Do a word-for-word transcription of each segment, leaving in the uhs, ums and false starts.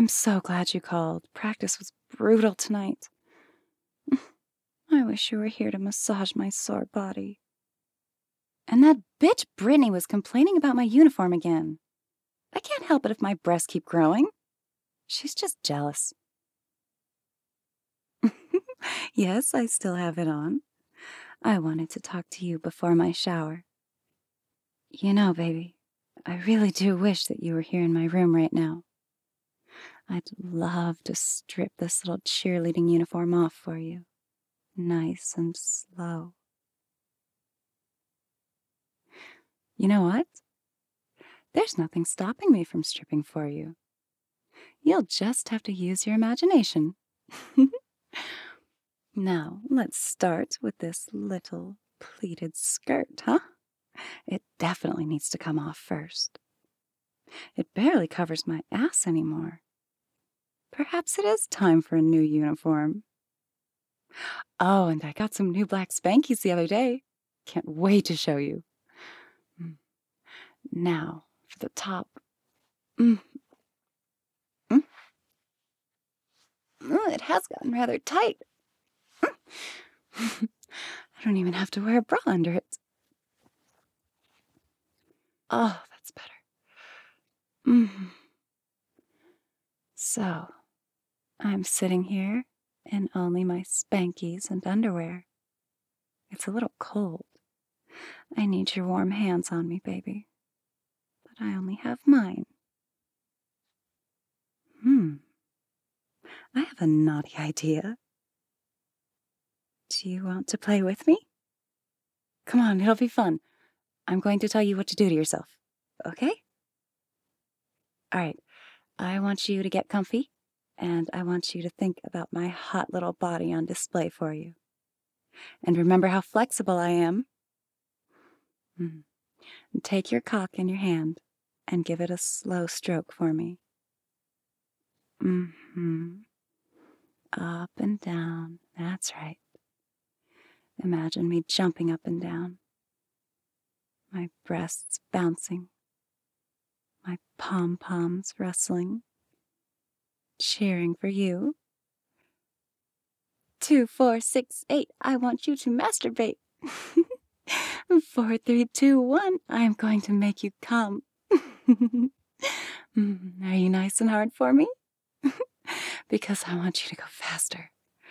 I'm so glad you called. Practice was brutal tonight. I wish you were here to massage my sore body. And that bitch Brittany was complaining about my uniform again. I can't help it if my breasts keep growing. She's just jealous. Yes, I still have it on. I wanted to talk to you before my shower. You know, baby, I really do wish that you were here in my room right now. I'd love to strip this little cheerleading uniform off for you. Nice and slow. You know what? There's nothing stopping me from stripping for you. You'll just have to use your imagination. Now, let's start with this little pleated skirt, huh? It definitely needs to come off first. It barely covers my ass anymore. Perhaps it is time for a new uniform. Oh, and I got some new black Spankies the other day. Can't wait to show you. Now, for the top. Mm. Mm. Oh, it has gotten rather tight. I don't even have to wear a bra under it. Oh, that's better. Mm. So, I'm sitting here in only my Spankies and underwear. It's a little cold. I need your warm hands on me, baby. But I only have mine. Hmm. I have a naughty idea. Do you want to play with me? Come on, it'll be fun. I'm going to tell you what to do to yourself, okay? All right, I want you to get comfy, and I want you to think about my hot little body on display for you. And remember how flexible I am. Mm. Take your cock in your hand and give it a slow stroke for me. Mm-hmm. Up and down, that's right. Imagine me jumping up and down. My breasts bouncing. My pom-poms rustling. Cheering for you. Two, four, six, eight, I want you to masturbate. Four, three, two, one, I'm going to make you come. Are you nice and hard for me? Because I want you to go faster.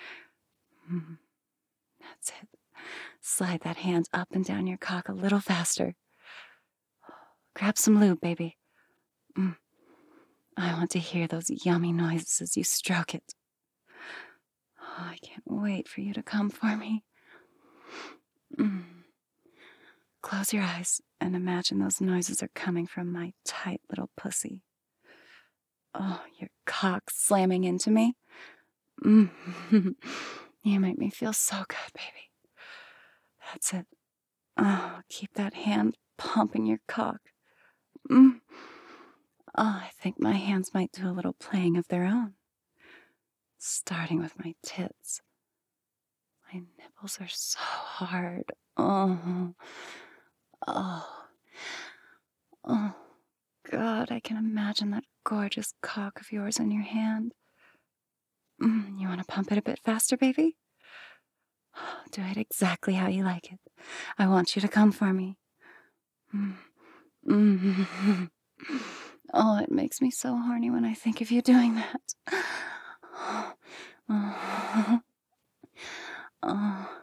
That's it. Slide that hand up and down your cock a little faster. Grab some lube, baby. Mm. I want to hear those yummy noises as you stroke it. Oh, I can't wait for you to come for me. Mm. Close your eyes and imagine those noises are coming from my tight little pussy. Oh, your cock slamming into me. Mm. You make me feel so good, baby. That's it. Oh, keep that hand pumping your cock. Mm. Oh, I think my hands might do a little playing of their own. Starting with my tits. My nipples are so hard. Oh. Oh. Oh. God, I can imagine that gorgeous cock of yours in your hand. Mm, you want to pump it a bit faster, baby? Do it exactly how you like it. I want you to come for me. Mm. Mm. Oh, it makes me so horny when I think of you doing that. Oh. Oh. Oh.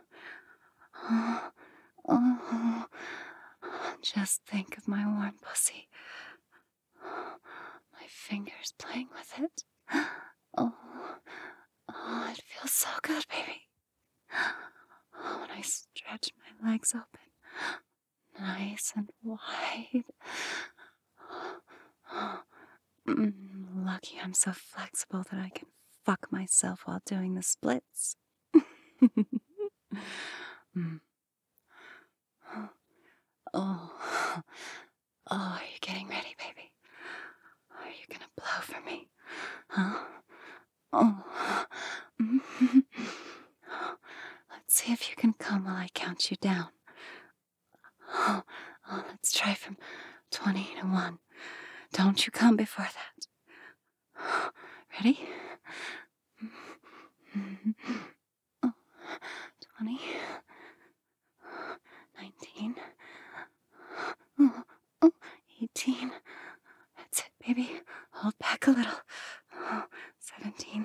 Oh. Just think of my warm pussy. My fingers playing with it. Oh. Oh, it feels so good, baby. Oh, when I stretch my legs open. Nice and wide. Mm, lucky I'm so flexible that I can fuck myself while doing the splits. mm. Oh. Oh, are you getting ready, baby? Are you gonna blow for me? Huh? Oh. Let's see if you can come while I count you down. Oh, oh, let's try from twenty to one. Don't you come before that. Ready? Oh, twenty. nineteen. Oh, oh, eighteen. That's it, baby. Hold back a little. Oh, seventeen.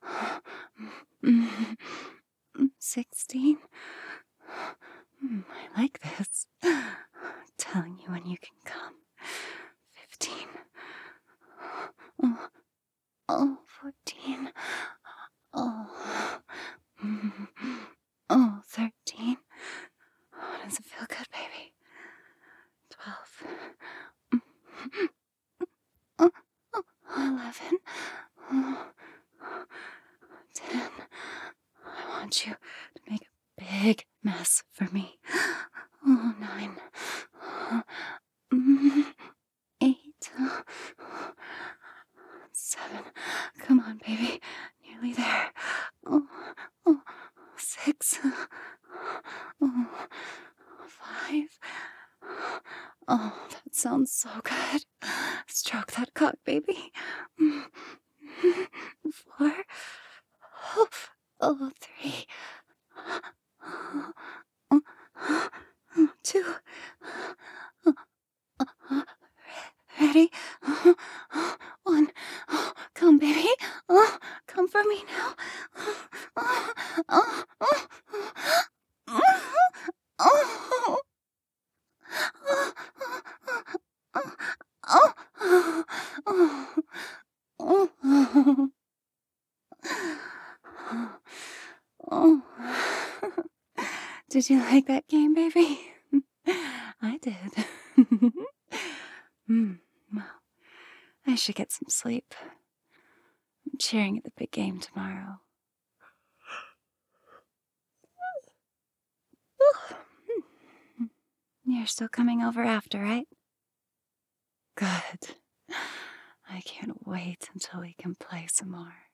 Mm, sixteen. Mm, I like this. Telling you when you can come. fifteen. Oh, oh, fourteen. Oh, mm, oh, thirteen. Oh, does it feel good, baby? twelve. Oh, oh, eleven. Oh, ten. I want you to make a big mess for me. Oh, nine. Mm, eight. Seven. Come on, baby. Nearly there. Oh, oh, six. Oh, five. Oh, that sounds so good. Stroke that cock, baby. Four. Oh, oh, three. Two. Ready? One. Come, baby. Come for me now. Did you like that game, baby? I did. mm, well, I should get some sleep. I'm cheering at the big game tomorrow. You're still coming over after, right? Good. I can't wait until we can play some more.